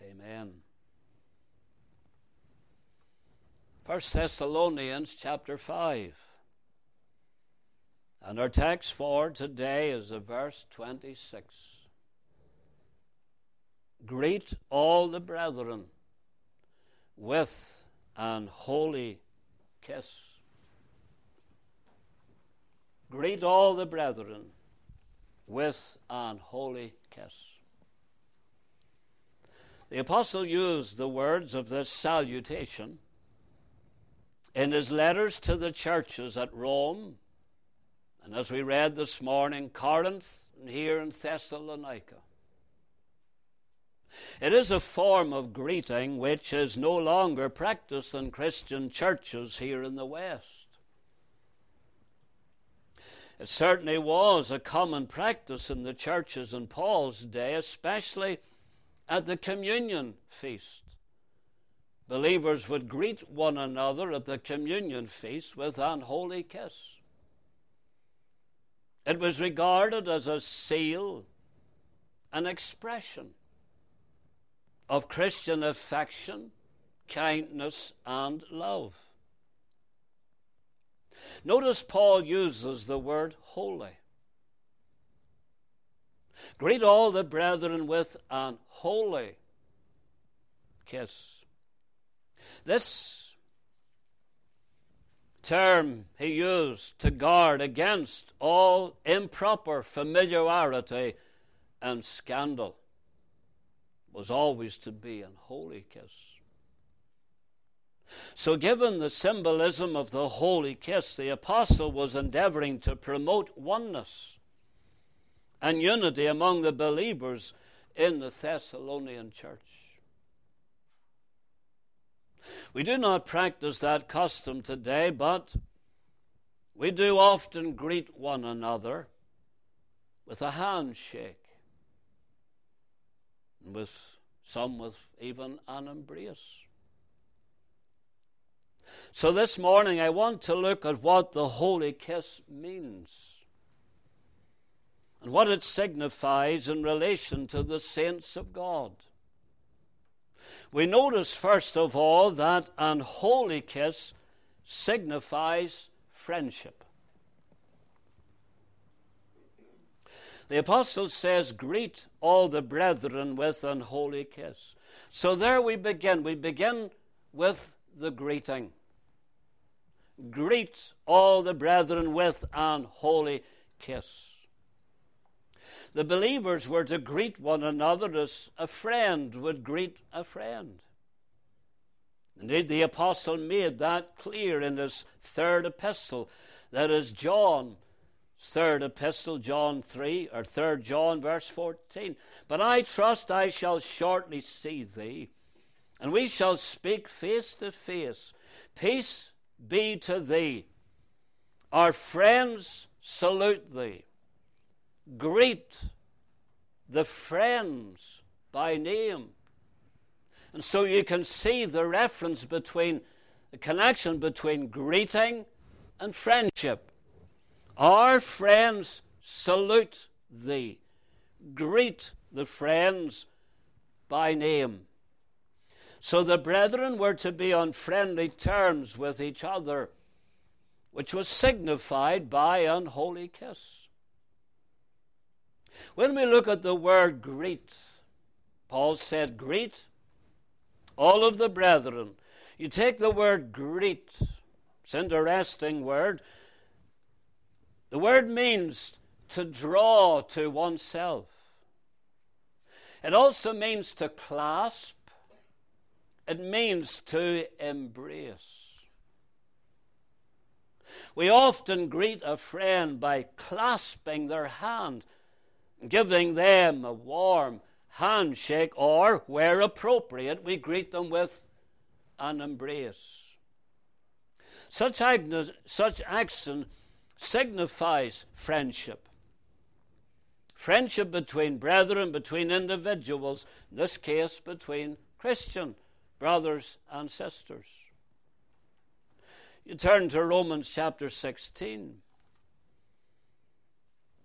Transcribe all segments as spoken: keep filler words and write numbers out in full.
Amen. First Thessalonians chapter five. And our text for today is the verse twenty-six. Greet all the brethren with an holy kiss. Greet all the brethren with an holy kiss. The apostle used the words of this salutation in his letters to the churches at Rome, and as we read this morning, Corinth, and here in Thessalonica. It is a form of greeting which is no longer practiced in Christian churches here in the West. It certainly was a common practice in the churches in Paul's day, especially at the communion feast. Believers would greet one another at the communion feast with an holy kiss. It was regarded as a seal, an expression of Christian affection, kindness, and love. Notice Paul uses the word holy. Greet all the brethren with an holy kiss. This term he used to guard against all improper familiarity and scandal was always to be an holy kiss. So given the symbolism of the holy kiss, the apostle was endeavoring to promote oneness and unity among the believers in the Thessalonian church. We do not practice that custom today, but we do often greet one another with a handshake, and with some with even an embrace. So this morning I want to look at what the holy kiss means and what it signifies in relation to the saints of God. We notice first of all that an holy kiss signifies friendship. The apostle says, greet all the brethren with an holy kiss. So there we begin. We begin with the greeting. Greet all the brethren with an holy kiss. The believers were to greet one another as a friend would greet a friend. Indeed, the apostle made that clear in his third epistle. That is John's third epistle, John three, or third John, verse fourteen. But I trust I shall shortly see thee, and we shall speak face to face. Peace be to thee. Our friends salute thee. Greet the friends by name. And so you can see the reference between, the connection between greeting and friendship. Our friends salute thee. Greet the friends by name. So the brethren were to be on friendly terms with each other, which was signified by an holy kiss. When we look at the word greet, Paul said, greet all of the brethren. You take the word greet, it's an interesting word. The word means to draw to oneself. It also means to clasp. It means to embrace. We often greet a friend by clasping their hand, giving them a warm handshake, or, where appropriate, we greet them with an embrace. Such, such action signifies friendship. Friendship between brethren, between individuals, in this case between Christian brothers and sisters. You turn to Romans chapter sixteen.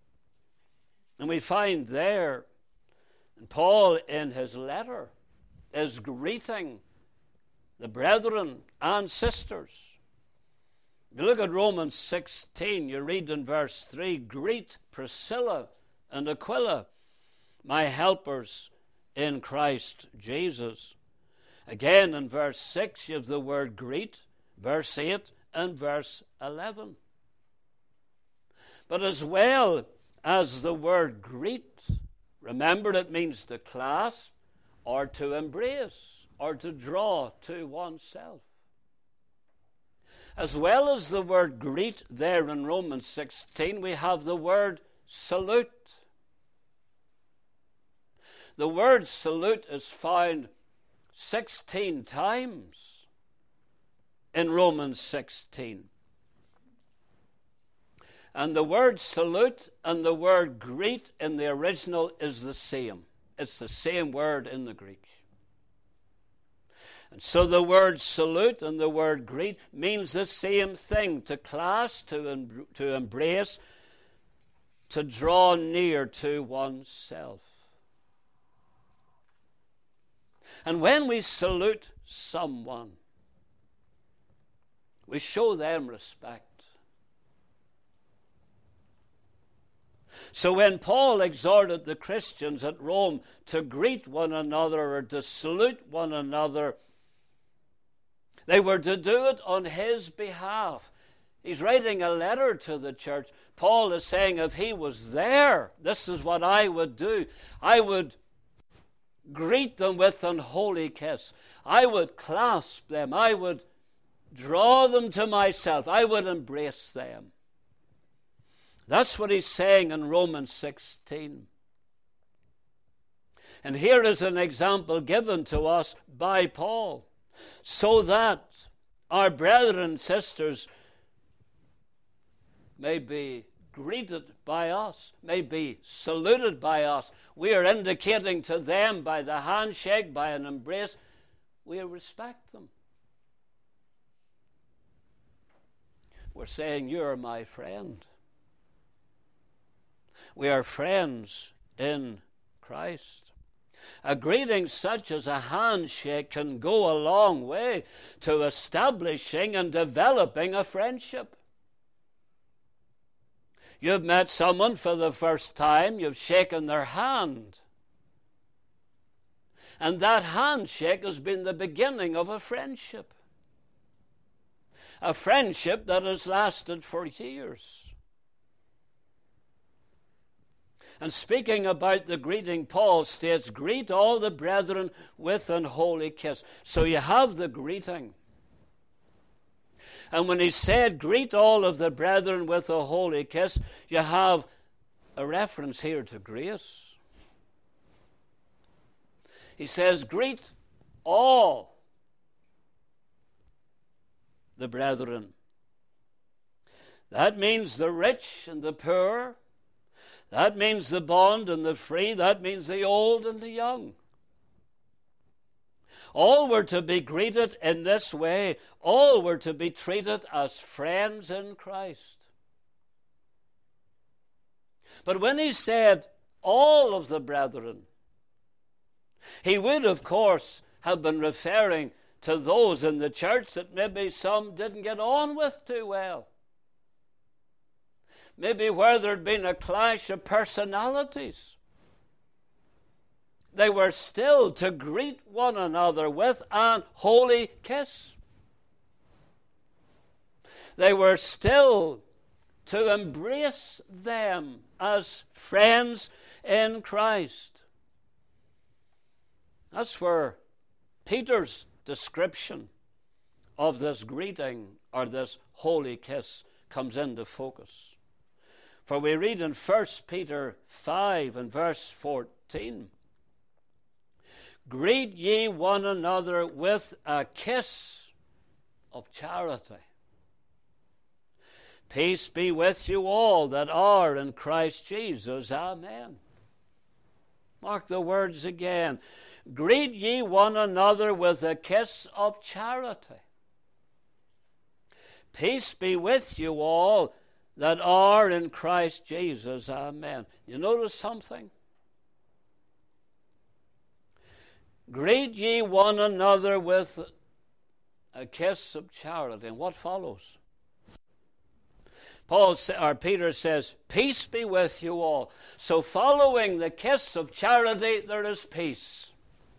And we find there, and Paul in his letter is greeting the brethren and sisters. If you look at Romans sixteen, you read in verse three, greet Priscilla and Aquila, my helpers in Christ Jesus. Again in verse six, you have the word greet, verse eight and verse eleven. But as well as the word greet, remember it means to clasp or to embrace or to draw to oneself. As well as the word greet there in Romans sixteen, we have the word salute. The word salute is found sixteen times in Romans sixteen. And the word salute and the word greet in the original is the same. It's the same word in the Greek. And so the word salute and the word greet means the same thing, to clasp, to, em- to embrace, to draw near to oneself. And when we salute someone, we show them respect. So when Paul exhorted the Christians at Rome to greet one another or to salute one another, they were to do it on his behalf. He's writing a letter to the church. Paul is saying, if he was there, this is what I would do. I would greet them with an holy kiss. I would clasp them. I would draw them to myself. I would embrace them. That's what he's saying in Romans sixteen. And here is an example given to us by Paul, so that our brethren and sisters may be greeted by us, may be saluted by us. We are indicating to them by the handshake, by an embrace, we respect them. We're saying, you're my friend. We are friends in Christ. A greeting such as a handshake can go a long way to establishing and developing a friendship. You've met someone for the first time, you've shaken their hand. And that handshake has been the beginning of a friendship. A friendship that has lasted for years. And speaking about the greeting, Paul states, greet all the brethren with an holy kiss. So you have the greeting. And when he said, greet all of the brethren with a holy kiss, you have a reference here to grace. He says, greet all the brethren. That means the rich and the poor. That means the bond and the free. That means the old and the young. All were to be greeted in this way. All were to be treated as friends in Christ. But when he said all of the brethren, he would, of course, have been referring to those in the church that maybe some didn't get on with too well. Maybe where there'd been a clash of personalities. They were still to greet one another with an holy kiss. They were still to embrace them as friends in Christ. That's where Peter's description of this greeting or this holy kiss comes into focus. For we read in First Peter five and verse fourteen, greet ye one another with a kiss of charity. Peace be with you all that are in Christ Jesus. Amen. Mark the words again. Greet ye one another with a kiss of charity. Peace be with you all that are in Christ Jesus. Amen. You notice something? Greet ye one another with a kiss of charity. And what follows? Paul or Peter says, peace be with you all. So following the kiss of charity, there is peace.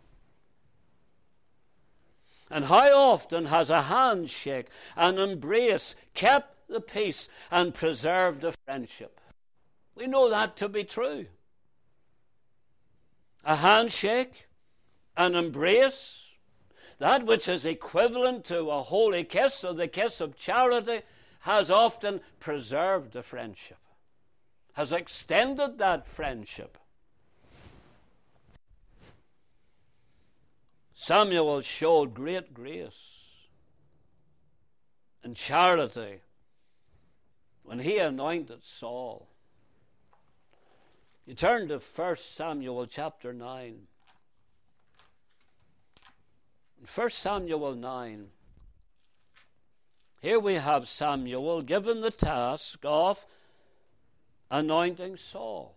And how often has a handshake, an embrace, kept the peace and preserved the friendship? We know that to be true. A handshake, an embrace, that which is equivalent to a holy kiss or the kiss of charity, has often preserved the friendship, has extended that friendship. Samuel showed great grace and charity when he anointed Saul. You turn to First Samuel chapter nine. In First Samuel nine, here we have Samuel given the task of anointing Saul.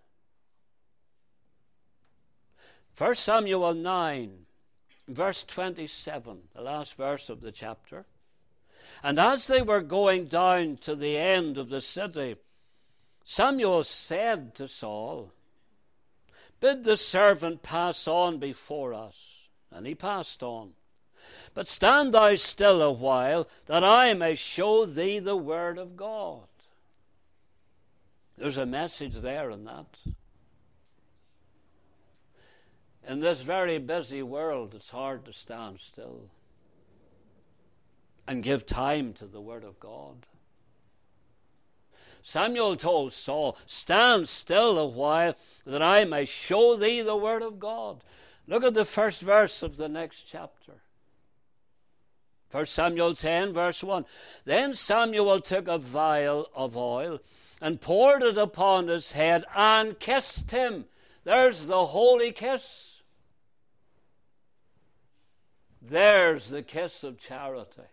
First Samuel nine, verse twenty-seven, the last verse of the chapter. And as they were going down to the end of the city, Samuel said to Saul, bid the servant pass on before us. And he passed on. But stand thou still a while, that I may show thee the word of God. There's a message there in that. In this very busy world, it's hard to stand still and give time to the word of God. Samuel told Saul, stand still a while, that I may show thee the word of God. Look at the first verse of the next chapter. First Samuel ten, verse one. Then Samuel took a vial of oil and poured it upon his head and kissed him. There's the holy kiss. There's the kiss of charity.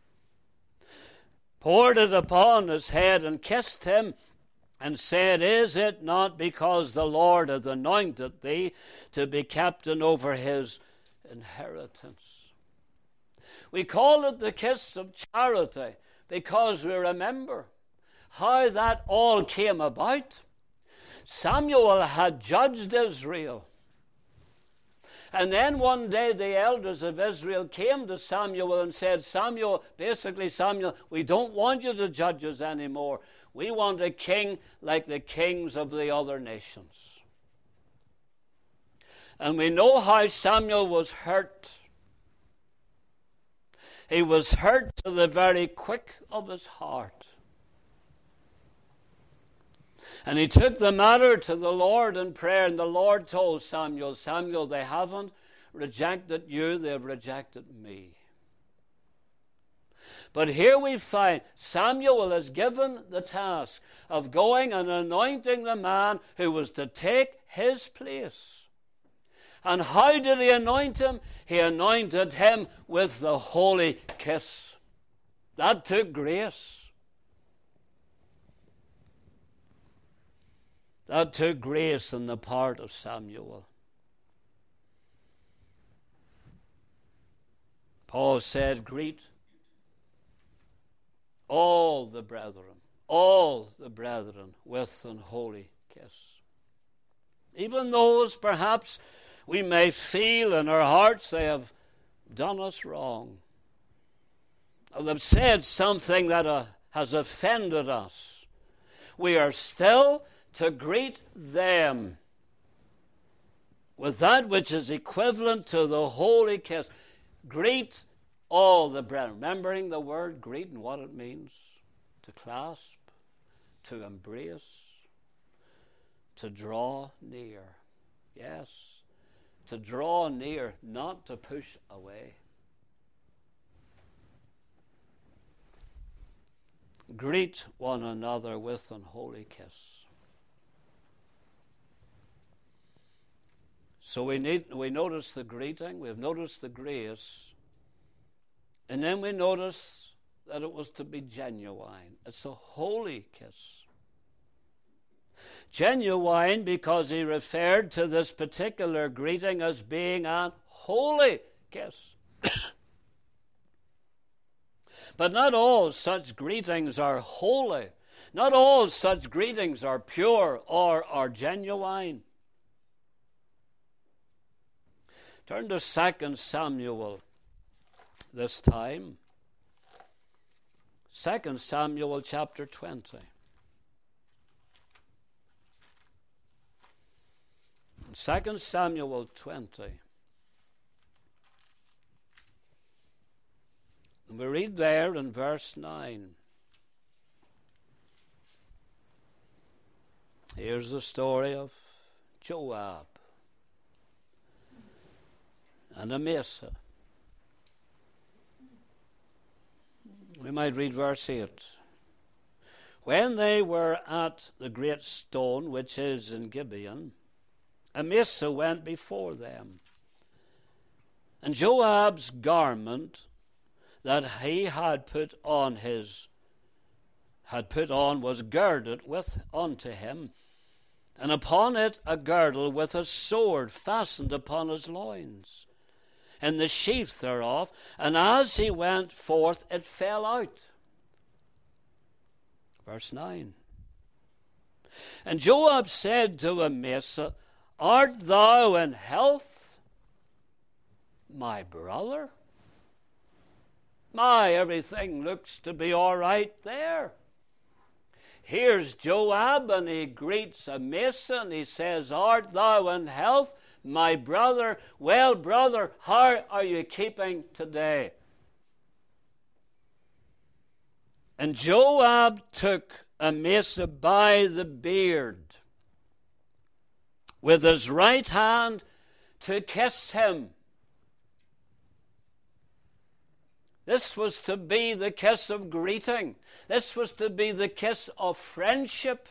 Poured it upon his head and kissed him and said, is it not because the Lord hath anointed thee to be captain over his inheritance? We call it the kiss of charity because we remember how that all came about. Samuel had judged Israel. And then one day the elders of Israel came to Samuel and said, Samuel, basically Samuel, we don't want you to judge us anymore. We want a king like the kings of the other nations. And we know how Samuel was hurt. He was hurt to the very quick of his heart. And he took the matter to the Lord in prayer, and the Lord told Samuel, Samuel, they haven't rejected you, they've rejected me. But here we find Samuel is given the task of going and anointing the man who was to take his place. And how did he anoint him? He anointed him with the holy kiss. That took grace. That took grace on the part of Samuel. Paul said, greet all the brethren, all the brethren with an holy kiss. Even those perhaps we may feel in our hearts they have done us wrong. Or they've said something that uh, has offended us. We are still to greet them with that which is equivalent to the holy kiss. Greet all the brethren. Remembering the word greet and what it means. To clasp, to embrace, to draw near. Yes. To draw near, not to push away. Greet one another with an holy kiss. So we need we notice the greeting, we've noticed the grace, and then we notice that it was to be genuine. It's a holy kiss. Genuine because he referred to this particular greeting as being an holy kiss. But not all such greetings are holy. Not all such greetings are pure or are genuine. Turn to Second Samuel this time. Second Samuel chapter twenty. Second Samuel twenty. And we read there in verse nine. Here's the story of Joab and Amasa. We might read verse eight. When they were at the great stone which is in Gibeon, Amasa went before them, and Joab's garment that he had put on his had put on was girded with unto him, and upon it a girdle with a sword fastened upon his loins, and the sheath thereof, and as he went forth it fell out. Verse nine. And Joab said to Amasa, Art thou in health, my brother? My, everything looks to be all right there. Here's Joab, and he greets Amasa, and he says, Art thou in health, my brother? Well, brother, how are you keeping today? And Joab took Amasa by the beard with his right hand to kiss him. This was to be the kiss of greeting. This was to be the kiss of friendship.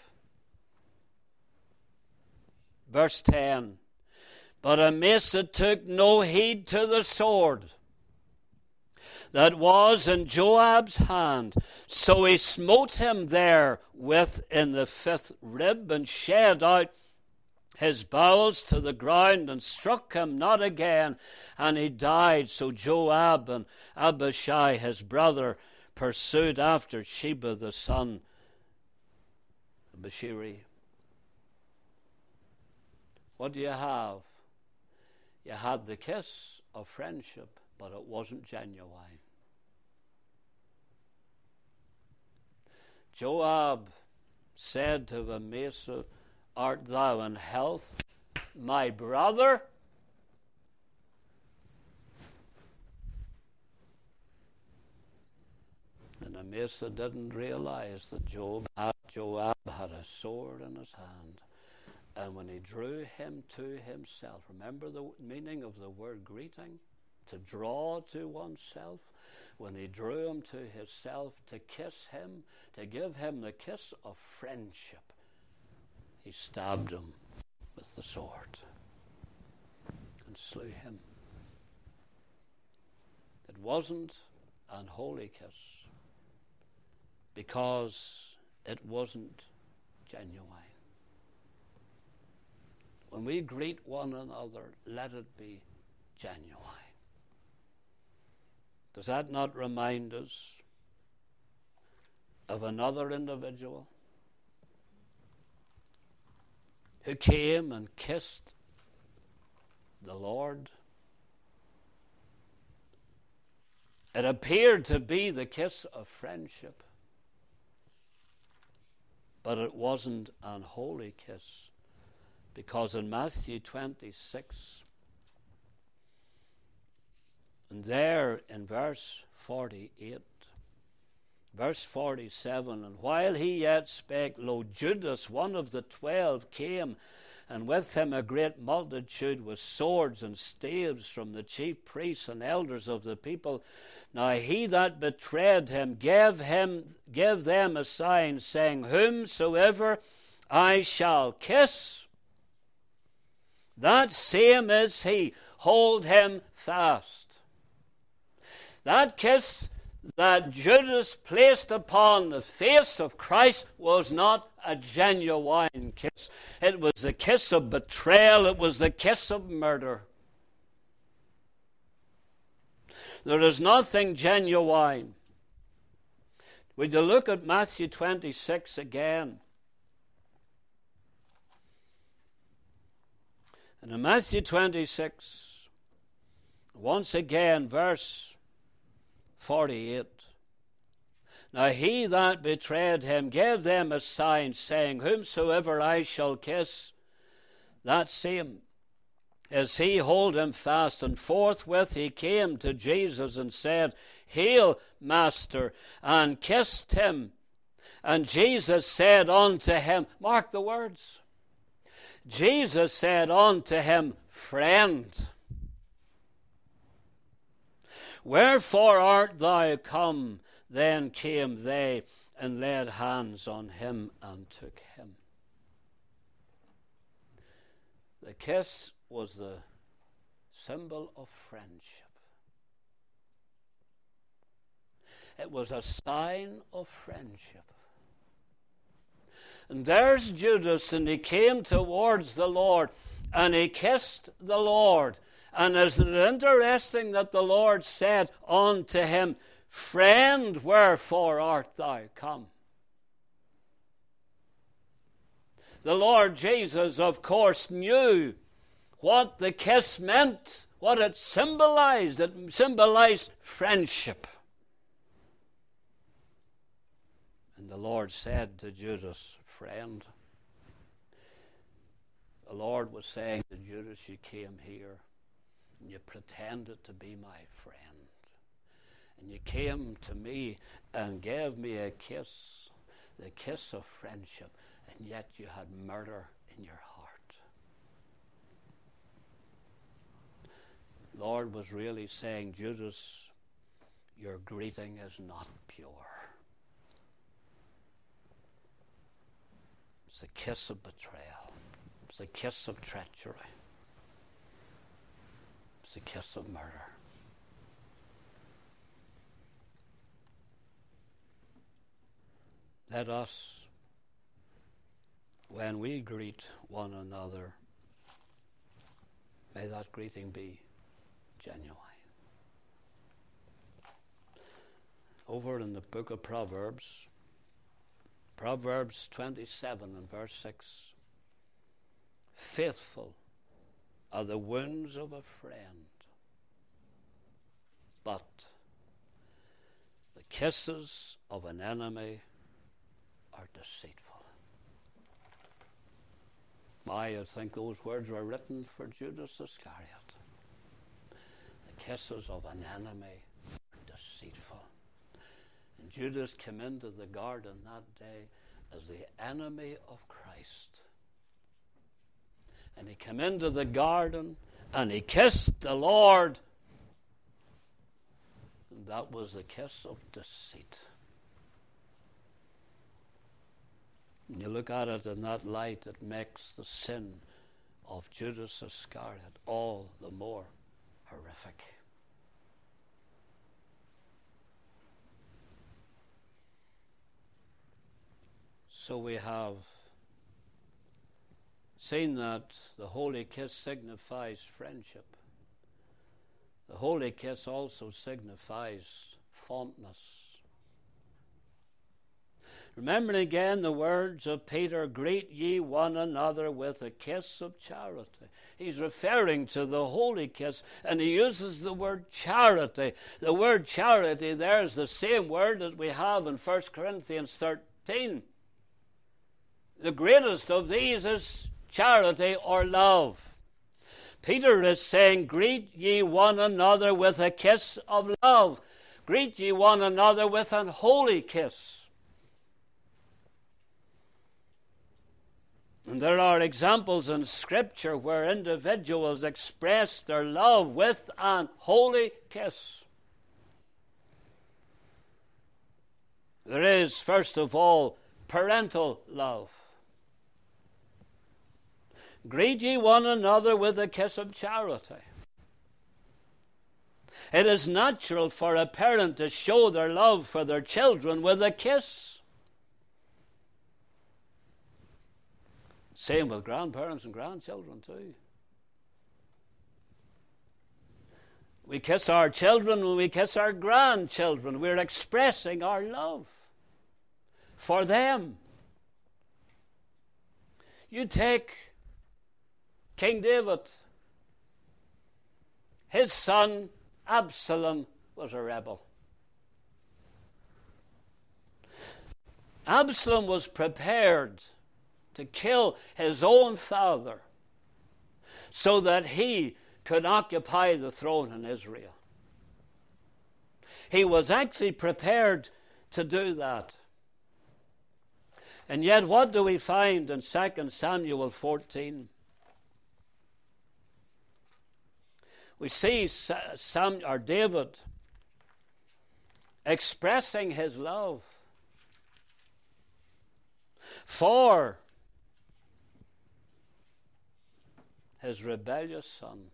Verse ten. But Amasa took no heed to the sword that was in Joab's hand. So he smote him there with in the fifth rib, and shed out his bowels to the ground, and struck him not again, and he died. So Joab and Abishai his brother pursued after Sheba the son of Bashiri. What do you have? You had the kiss of friendship, but it wasn't genuine. Joab said to Amasa, Art thou in health, my brother? And Amasa didn't realize that Joab had, Joab had a sword in his hand. And when he drew him to himself, remember the meaning of the word greeting? To draw to oneself. When he drew him to himself, to kiss him, to give him the kiss of friendship, he stabbed him with the sword and slew him. It wasn't an holy kiss because it wasn't genuine. When we greet one another, let it be genuine. Does that not remind us of another individual who came and kissed the Lord? It appeared to be the kiss of friendship, but it wasn't an unholy kiss, because in Matthew twenty-six, and there in verse forty-eight, verse forty-seven, and while he yet spake, lo, Judas, one of the twelve, came, and with him a great multitude with swords and staves from the chief priests and elders of the people. Now he that betrayed him gave him gave them a sign, saying, Whomsoever I shall kiss, that same is he, hold him fast. That kiss that Judas placed upon the face of Christ was not a genuine kiss. It was the kiss of betrayal. It was the kiss of murder. There is nothing genuine. Would you look at Matthew twenty-six again? And in Matthew twenty-six, once again, verse forty-eight. Now he that betrayed him gave them a sign, saying, Whomsoever I shall kiss, that same is he, hold him fast. And forthwith he came to Jesus and said, Hail, Master, and kissed him. And Jesus said unto him, mark the words, Jesus said unto him, Friend, wherefore art thou come? Then came they and laid hands on him and took him. The kiss was the symbol of friendship. It was a sign of friendship. And there's Judas, and he came towards the Lord, and he kissed the Lord. And isn't it interesting that the Lord said unto him, Friend, wherefore art thou come? The Lord Jesus, of course, knew what the kiss meant, what it symbolized. It symbolized friendship. And the Lord said to Judas, Friend. The Lord was saying to Judas, you came here and you pretended to be my friend. And you came to me and gave me a kiss, the kiss of friendship, and yet you had murder in your heart. Lord was really saying, Judas, your greeting is not pure. It's a kiss of betrayal. It's a kiss of treachery. It's a kiss of murder. Let us, when we greet one another, may that greeting be genuine. Over in the book of Proverbs, Proverbs twenty-seven and verse six, faithful are the wounds of a friend, but the kisses of an enemy are deceitful. I think those words were written for Judas Iscariot. The kisses of an enemy are deceitful. And Judas came into the garden that day as the enemy of Christ. And he came into the garden and he kissed the Lord. And that was the kiss of deceit. And you look at it in that light, it makes the sin of Judas Iscariot all the more horrific. So we have seen that the holy kiss signifies friendship. The holy kiss also signifies fondness. Remember again the words of Peter, greet ye one another with a kiss of charity. He's referring to the holy kiss, and he uses the word charity. The word charity there is the same word that we have in First Corinthians thirteen. The greatest of these is charity or love. Peter is saying, greet ye one another with a kiss of love. Greet ye one another with an holy kiss. And there are examples in Scripture where individuals express their love with an holy kiss. There is, first of all, parental love. Greet ye one another with a kiss of charity. It is natural for a parent to show their love for their children with a kiss. Same with grandparents and grandchildren too. We kiss our children when we kiss our grandchildren. We're expressing our love for them. You take King David. His son Absalom was a rebel. Absalom was prepared to kill his own father so that he could occupy the throne in Israel. He was actually prepared to do that. And yet what do we find in Second Samuel fourteen? We see Sam, or David expressing his love for his rebellious son.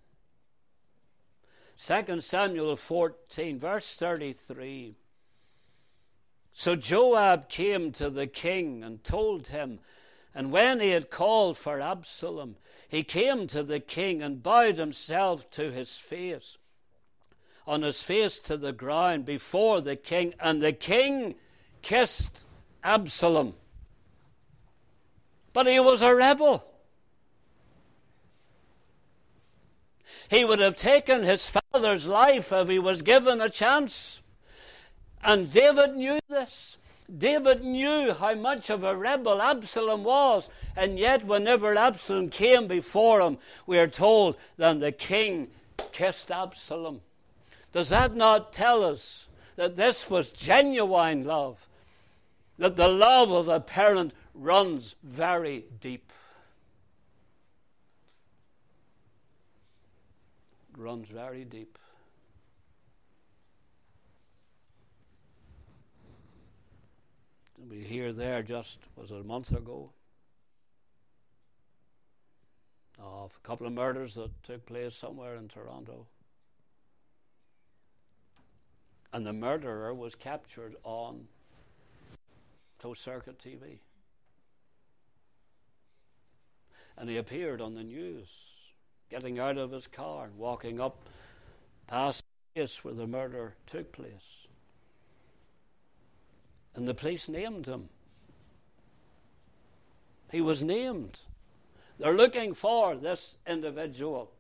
Second Samuel fourteen, verse thirty-three. So Joab came to the king and told him, and when he had called for Absalom, he came to the king and bowed himself to his face, on his face to the ground before the king, and the king kissed Absalom. But he was a rebel. He would have taken his father's life if he was given a chance. And David knew this. David knew how much of a rebel Absalom was. And yet whenever Absalom came before him, we are told that the king kissed Absalom. Does that not tell us that this was genuine love? That the love of a parent runs very deep. Runs very deep. We hear there just, was it a month ago? Of a couple of murders that took place somewhere in Toronto. And the murderer was captured on closed circuit T V. And he appeared on the news, getting out of his car, walking up past the place where the murder took place. And the police named him. He was named. They're looking for this individual.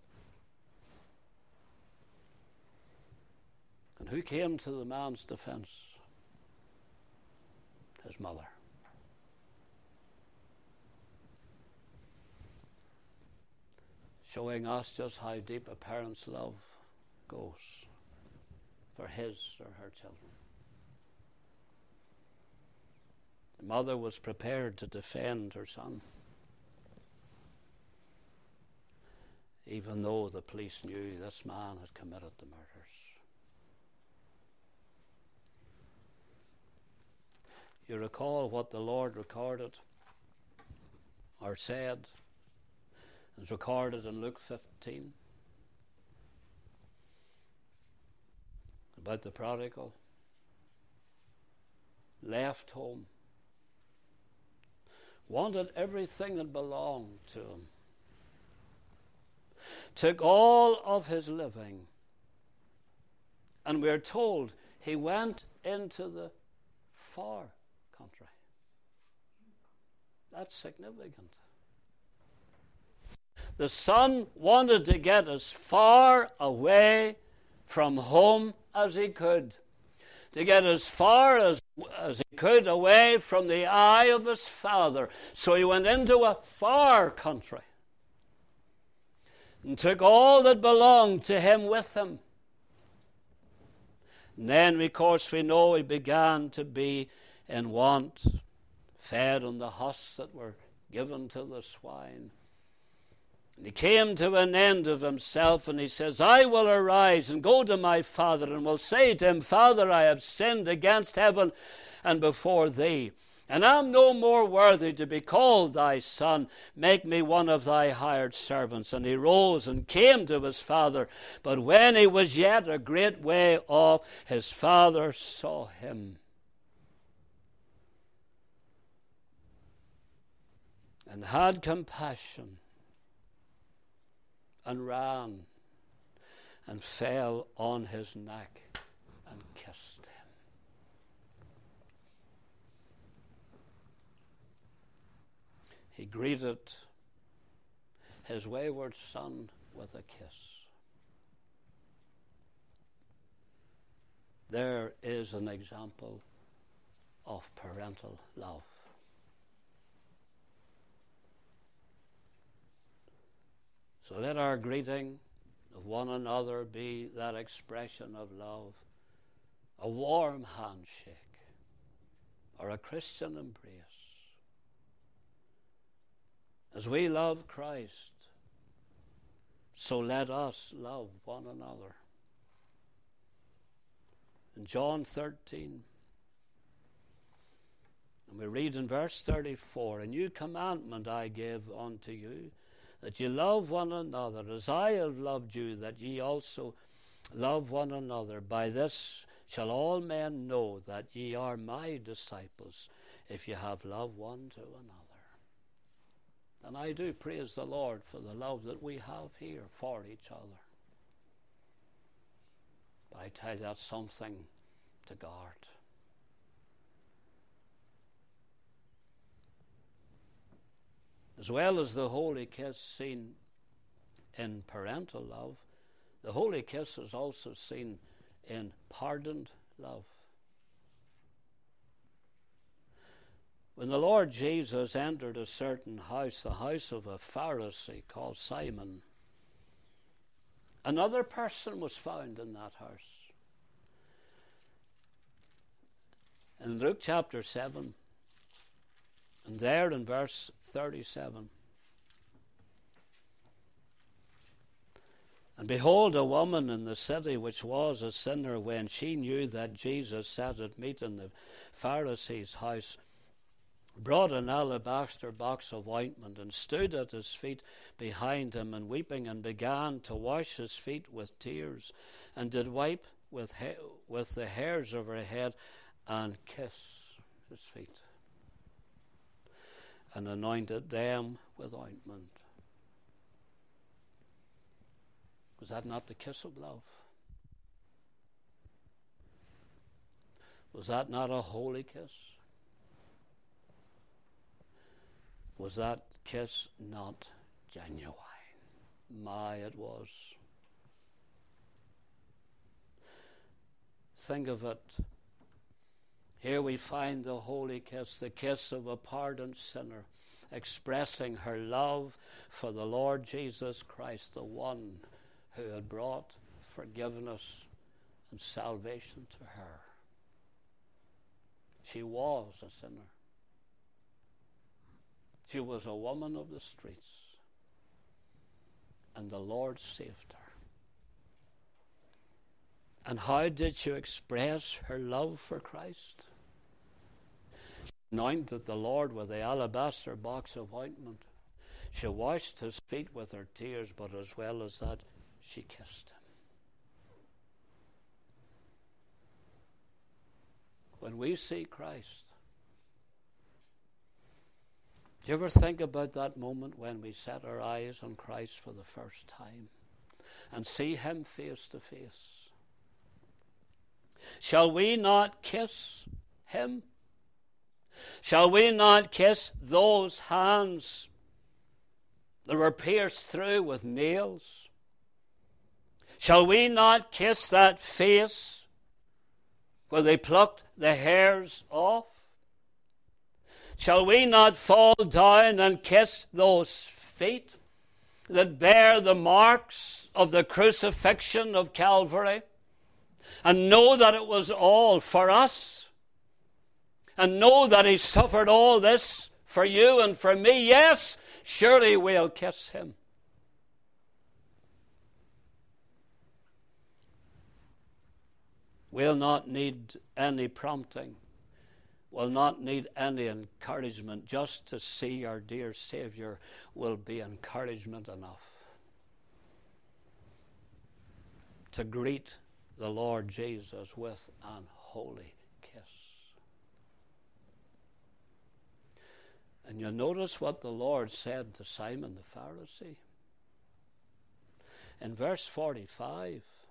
And who came to the man's defense? His mother. Showing us just how deep a parent's love goes for his or her children. The mother was prepared to defend her son, even though the police knew this man had committed the murders. You recall what the Lord recorded or said? It's recorded in Luke fifteen about the prodigal left home, wanted everything that belonged to him, took all of his living, and we're told he went into the far country. That's significant. The son wanted to get as far away from home as he could, to get as far as, as he could away from the eye of his father. So he went into a far country and took all that belonged to him with him. And then, of course, we know he began to be in want, fed on the husks that were given to the swine. And he came to an end of himself, and he says, I will arise and go to my father, and will say to him, Father, I have sinned against heaven and before thee, and am no more worthy to be called thy son. Make me one of thy hired servants. And he rose and came to his father. But when he was yet a great way off, his father saw him and had compassion, and ran and fell on his neck and kissed him. He greeted his wayward son with a kiss. There is an example of parental love. So let our greeting of one another be that expression of love, a warm handshake or a Christian embrace. As we love Christ, so let us love one another. In John thirteen, and we read in verse thirty-four, "A new commandment I give unto you, that ye love one another, as I have loved you, that ye also love one another. By this shall all men know that ye are my disciples, if ye have love one to another." And I do praise the Lord for the love that we have here for each other. But I tell you, that's something to guard. As well as the holy kiss seen in parental love, the holy kiss is also seen in pardoned love. When the Lord Jesus entered a certain house, the house of a Pharisee called Simon, another person was found in that house. In Luke chapter seven, and there in verse thirty-seven, "And behold, a woman in the city which was a sinner, when she knew that Jesus sat at meat in the Pharisee's house, brought an alabaster box of ointment, and stood at his feet behind him, and weeping, and began to wash his feet with tears, and did wipe with, ha- with the hairs of her head, and kiss his feet, and anointed them with ointment." Was that not the kiss of love? Was that not a holy kiss? Was that kiss not genuine? My, it was. Think of it. Here we find the holy kiss, the kiss of a pardoned sinner, expressing her love for the Lord Jesus Christ, the one who had brought forgiveness and salvation to her. She was a sinner. She was a woman of the streets, and the Lord saved her. And how did she express her love for Christ? She anointed the Lord with the alabaster box of ointment. She washed his feet with her tears, but as well as that, she kissed him. When we see Christ, do you ever think about that moment when we set our eyes on Christ for the first time and see him face to face? Shall we not kiss him? Shall we not kiss those hands that were pierced through with nails? Shall we not kiss that face where they plucked the hairs off? Shall we not fall down and kiss those feet that bear the marks of the crucifixion of Calvary, and know that it was all for us, and know that he suffered all this for you and for me? Yes, surely we'll kiss him. We'll not need any prompting. Will not need any encouragement. Just to see our dear Savior will be encouragement enough to greet the Lord Jesus with an holy kiss. And you notice what the Lord said to Simon the Pharisee. In verse forty-five,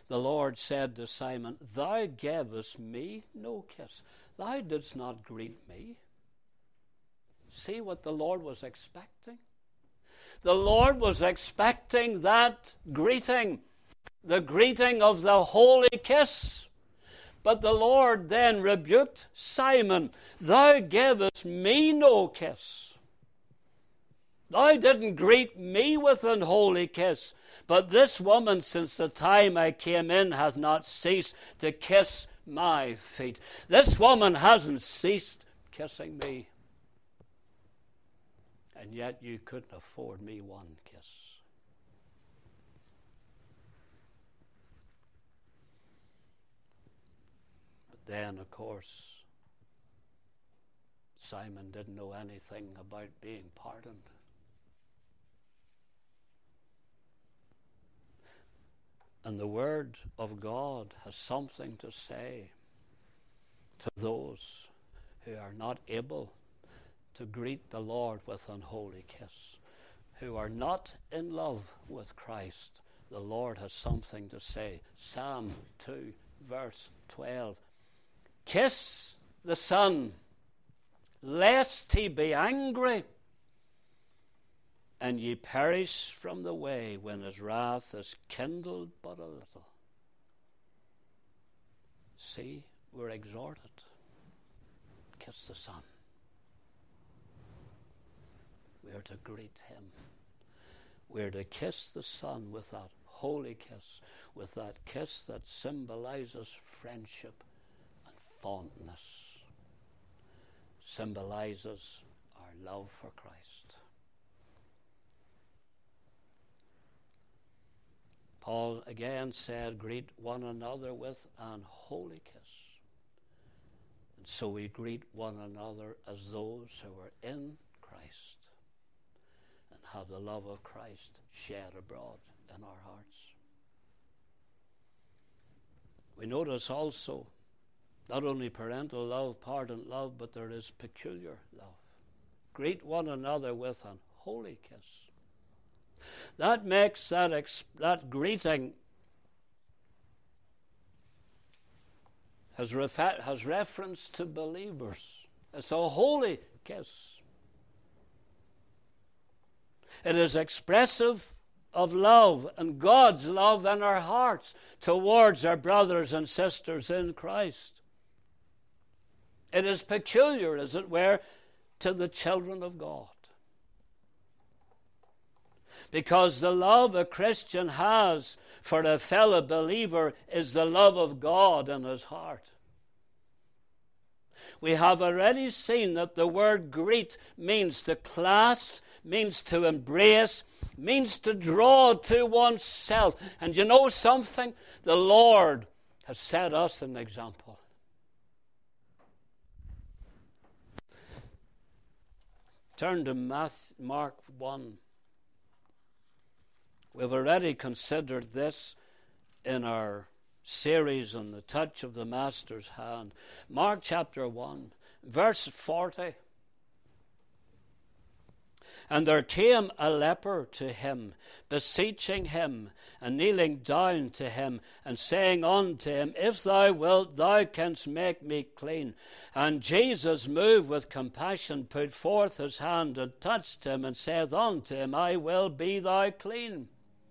the Lord said to Simon, Thou gavest me no kiss. Thou didst not greet me. See what the Lord was expecting? The Lord was expecting that greeting, the greeting of the holy kiss. But the Lord then rebuked Simon, Thou gavest me no kiss. Thou didn't greet me with an holy kiss, but this woman since the time I came in hath not ceased to kiss my feet. This woman hasn't ceased kissing me. And yet you couldn't afford me one kiss. But then, of course, Simon didn't know anything about being pardoned. And the Word of God has something to say to those who are not able to greet the Lord with an holy kiss, who are not in love with Christ. The Lord has something to say. Psalm two, verse twelve. Kiss the Son, lest he be angry, and ye perish from the way when his wrath is kindled but a little. See, we're exhorted. Kiss the Son. We are to greet him. We are to kiss the Son with that holy kiss, with that kiss that symbolizes friendship and fondness, symbolizes our love for Christ. Paul again said, greet one another with an holy kiss. And so we greet one another as those who are in Christ and have the love of Christ shed abroad in our hearts. We notice also not only parental love, pardon love, but there is peculiar love. Greet one another with an holy kiss. That makes that, ex- that greeting has, refer- has reference to believers. It's a holy kiss. It is expressive of love and God's love in our hearts towards our brothers and sisters in Christ. It is peculiar, as it were, to the children of God. Because the love a Christian has for a fellow believer is the love of God in his heart. We have already seen that the word greet means to clasp, means to embrace, means to draw to oneself. And you know something? The Lord has set us an example. Turn to Mark one. We've already considered this in our series on the touch of the Master's hand. Mark chapter one, verse forty. And there came a leper to him, beseeching him, and kneeling down to him, and saying unto him, If thou wilt, thou canst make me clean. And Jesus, moved with compassion, put forth his hand, and touched him, and saith unto him, I will, be thou clean.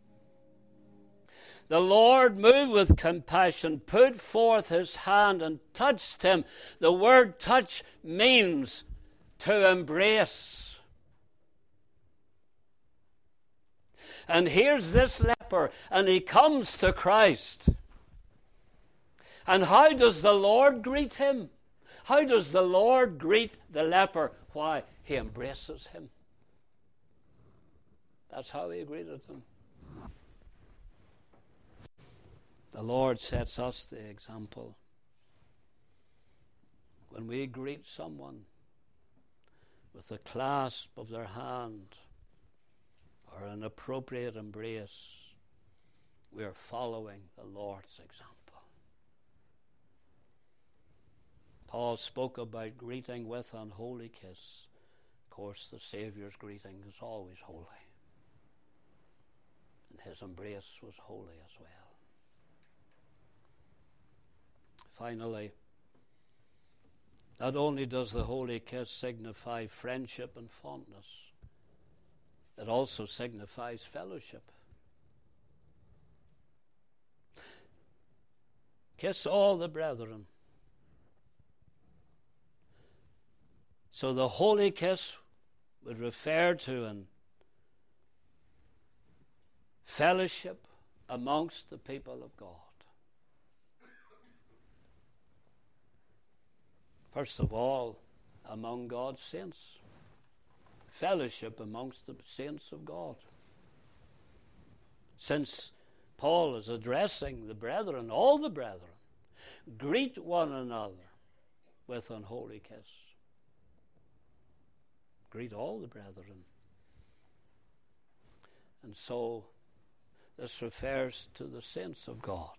The Lord, moved with compassion, put forth his hand and touched him. The word touch means to embrace. And here's this leper, and he comes to Christ. And how does the Lord greet him? How does the Lord greet the leper? Why? He embraces him. That's how he greeted him. The Lord sets us the example. When we greet someone with the clasp of their hand or an appropriate embrace, we are following the Lord's example. Paul spoke about greeting with an holy kiss. Of course, the Saviour's greeting is always holy. And his embrace was holy as well. Finally, not only does the holy kiss signify friendship and fondness, it also signifies fellowship. Kiss all the brethren. So the holy kiss would refer to an fellowship amongst the people of God. First of all, among God's saints. Fellowship amongst the saints of God. Since Paul is addressing the brethren, all the brethren, greet one another with an holy kiss. Greet all the brethren. And so, this refers to the saints of God.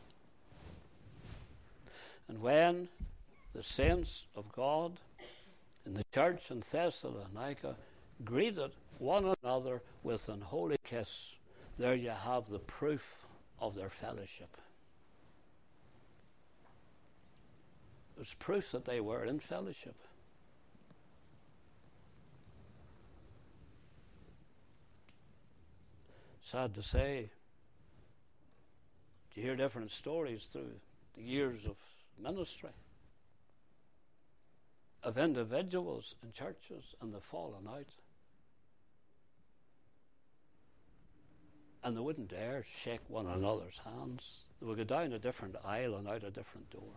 And when the saints of God in the church in Thessalonica greeted one another with an holy kiss, there you have the proof of their fellowship. There's proof that they were in fellowship. Sad to say, you hear different stories through the years of ministry of individuals in churches and they've fallen out. And they wouldn't dare shake one another's hands. They would go down a different aisle and out a different door.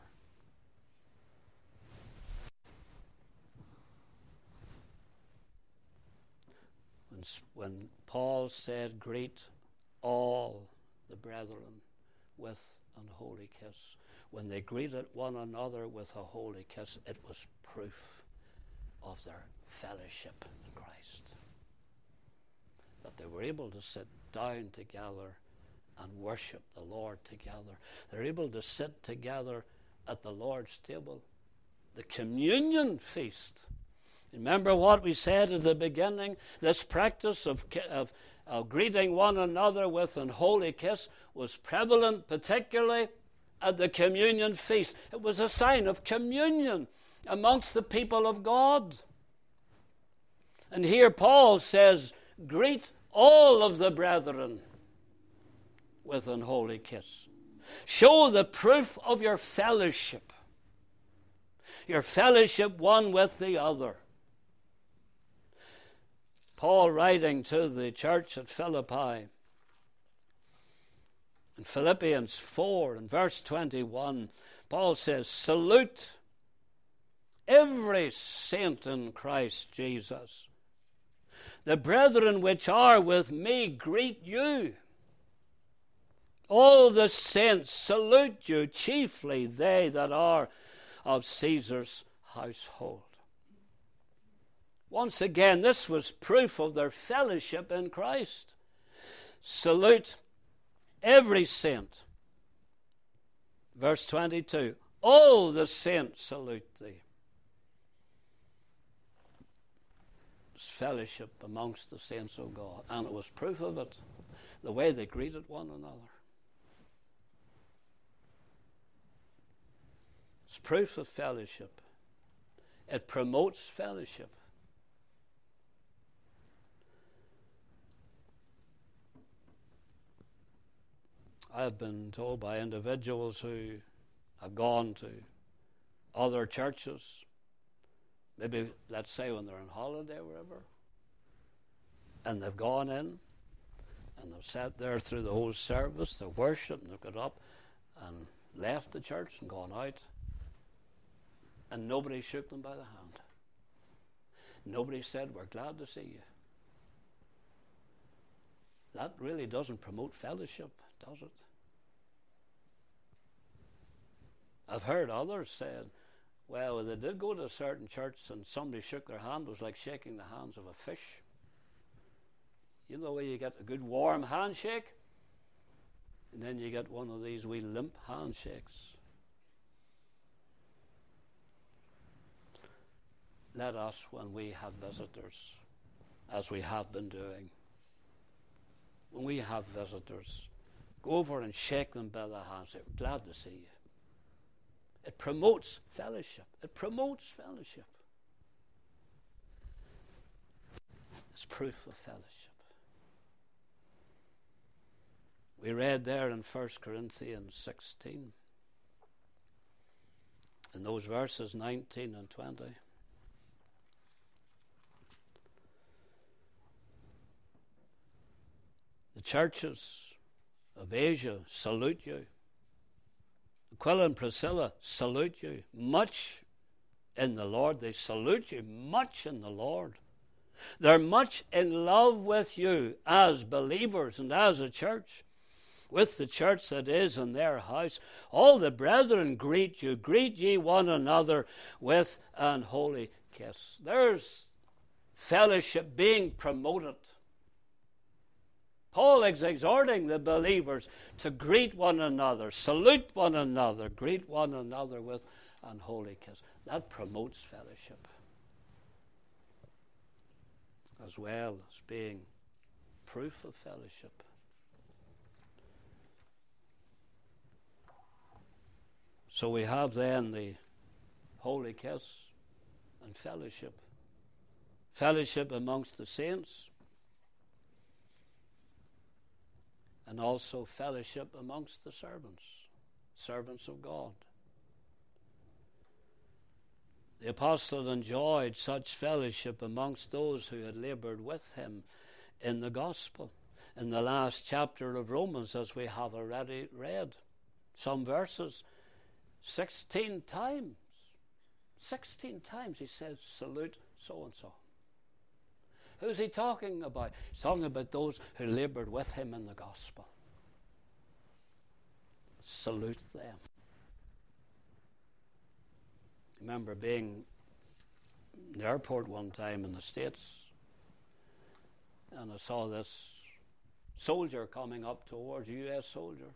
When, when Paul said, greet all the brethren with an holy kiss, when they greeted one another with a holy kiss, it was proof of their fellowship in Christ. That they were able to sit down together and worship the Lord together. They're able to sit together at the Lord's table, the communion feast. Remember what we said at the beginning? This practice of, of, of greeting one another with an holy kiss was prevalent, particularly at the communion feast. It was a sign of communion amongst the people of God. And here Paul says, greet all of the brethren with an holy kiss. Show the proof of your fellowship. Your fellowship one with the other. Paul, writing to the church at Philippi, in Philippians four and verse twenty-one, Paul says, salute every saint in Christ Jesus. The brethren which are with me greet you. All the saints salute you, chiefly they that are of Caesar's household. Once again, this was proof of their fellowship in Christ. Salute every saint. Verse twenty-two, all the saints salute thee. It's fellowship amongst the saints of God. And it was proof of it, the way they greeted one another. It's proof of fellowship. It promotes fellowship. I have been told by individuals who have gone to other churches, maybe, let's say, when they're on holiday or wherever, and they've gone in, and they've sat there through the whole service, they've worshipped, and they've got up and left the church and gone out, and nobody shook them by the hand. Nobody said, we're glad to see you. That really doesn't promote fellowship, does it? I've heard others say, well, they did go to a certain church and somebody shook their hand. It was like shaking the hands of a fish. You know where you get a good warm handshake? And then you get one of these wee limp handshakes. Let us, when we have visitors, as we have been doing, when we have visitors, go over and shake them by the hand. Say, glad to see you. It promotes fellowship. It promotes fellowship. It's proof of fellowship. We read there in First Corinthians sixteen, in those verses nineteen and twenty. The churches of Asia salute you. Aquila and Priscilla salute you. Much in the Lord. They salute you much in the Lord. They're much in love with you as believers and as a church, with the church that is in their house. All the brethren greet you. Greet ye one another with an holy kiss. There's fellowship being promoted. Paul is exhorting the believers to greet one another, salute one another, greet one another with an holy kiss. That promotes fellowship, as well as being proof of fellowship. So we have then the holy kiss and fellowship. Fellowship amongst the saints, and also fellowship amongst the servants, servants of God. The apostle enjoyed such fellowship amongst those who had labored with him in the gospel. In the last chapter of Romans, as we have already read, some verses, sixteen times, sixteen times he says, salute so-and-so. Who's he talking about? He's talking about those who labored with him in the gospel. Salute them. I remember being in the airport one time in the States, and I saw this soldier coming up towards a U S soldier.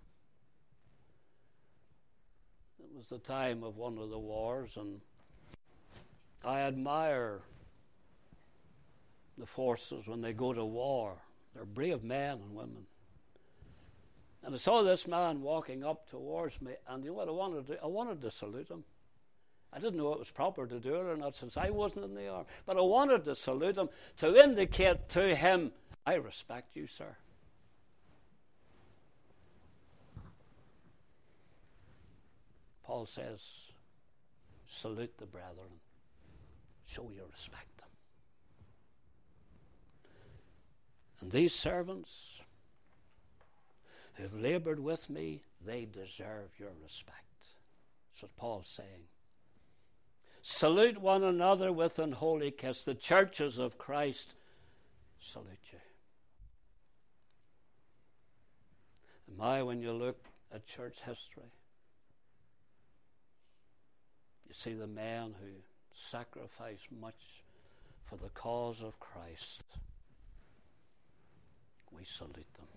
It was the time of one of the wars, and I admire the forces when they go to war. They're brave men and women. And I saw this man walking up towards me, and you know what I wanted to do? I wanted to salute him. I didn't know it was proper to do it or not, since I wasn't in the army. But I wanted to salute him, to indicate to him, I respect you, sir. Paul says, salute the brethren. Show your respect. And these servants who have labored with me, they deserve your respect. That's what Paul's saying. Salute one another with an holy kiss. The churches of Christ salute you. And my, when you look at church history, you see the men who sacrificed much for the cause of Christ. We salute them.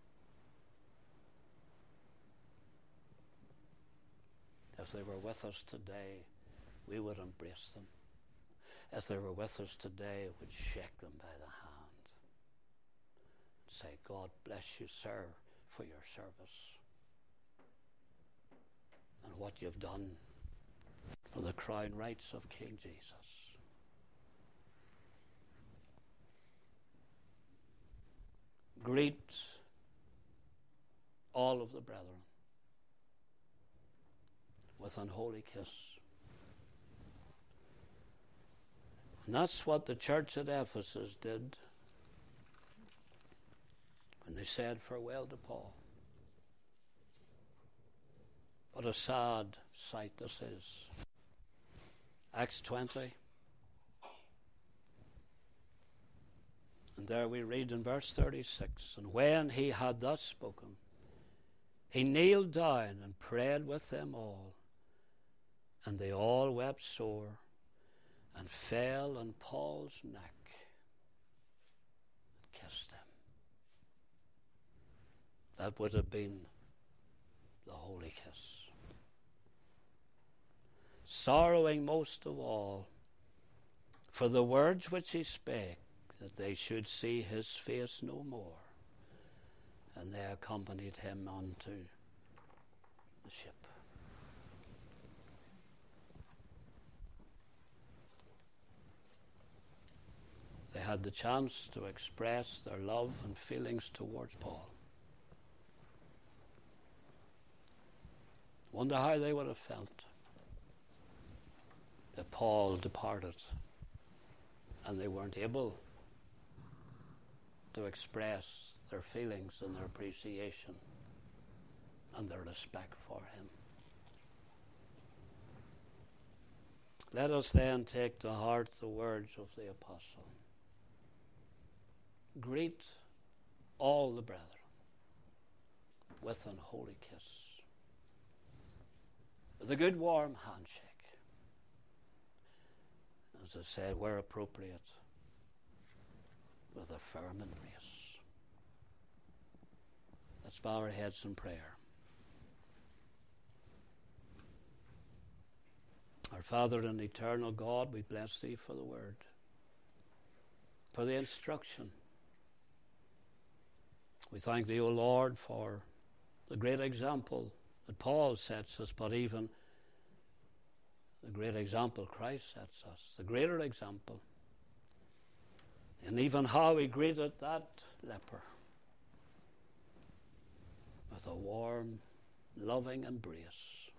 If they were with us today, we would embrace them. If they were with us today, we would shake them by the hand and say, God bless you, sir, for your service and what you've done for the crown rights of King Jesus. Greet all of the brethren with an holy kiss. And that's what the church at Ephesus did when they said farewell to Paul. What a sad sight this is. Acts twenty. And there we read in verse thirty-six, and when he had thus spoken, he kneeled down and prayed with them all, and they all wept sore and fell on Paul's neck and kissed him. That would have been the holy kiss. Sorrowing most of all for the words which he spake, that they should see his face no more. And they accompanied him unto the ship. had the chance to express their love and feelings towards Paul. Wonder how they would have felt if Paul departed and they weren't able to express their feelings and their appreciation and their respect for him. Let us then take to heart the words of the apostle. Greet all the brethren with an holy kiss, with a good warm handshake. As I said, where appropriate, with a firm embrace. Let's bow our heads in prayer. Our Father and eternal God, we bless thee for the word, for the instruction. We thank thee, O Lord, for the great example that Paul sets us, but even the great example Christ sets us, the greater example, and even how he greeted that leper with a warm, loving embrace.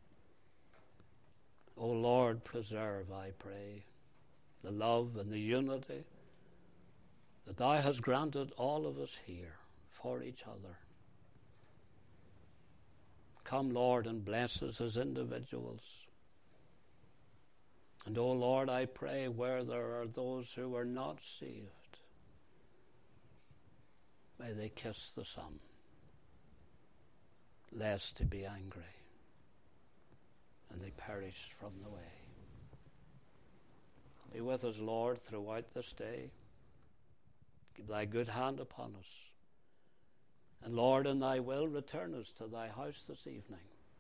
O Lord, preserve, I pray, the love and the unity that thou hast granted all of us here for each other. Come, Lord, and bless us as individuals. And, O Lord, I pray where there are those who are not saved, may they kiss the Son, lest he be angry and they perish from the way. Be with us, Lord, throughout this day. Give thy good hand upon us. And, Lord, in thy will, return us to thy house this evening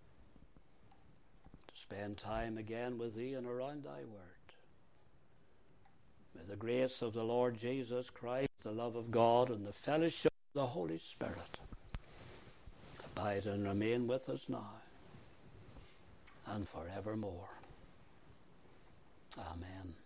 to spend time again with thee and around thy word. May the grace of the Lord Jesus Christ, the love of God, and the fellowship of the Holy Spirit abide and remain with us now and forevermore. Amen.